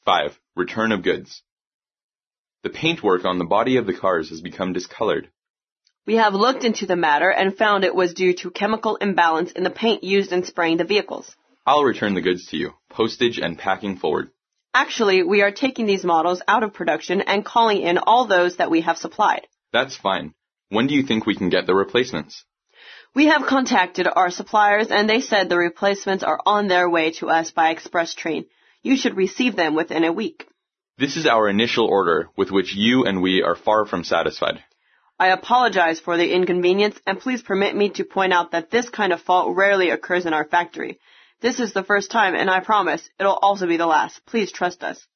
5. Return of goods. The paintwork on the body of the cars has become discolored. We have looked into the matter and found it was due to chemical imbalance in the paint used in spraying the vehicles. I'll return the goods to you, postage and packing forward. Actually, we are taking these models out of production and calling in all those that we have supplied. That's fine. When do you think we can get the replacements? We have contacted our suppliers and they said the replacements are on their way to us by express train. You should receive them within a week. This is our initial order, with which you and we are far from satisfied. I apologize for the inconvenience, and please permit me to point out that this kind of fault rarely occurs in our factory. This is the first time, and I promise it'll also be the last. Please trust us.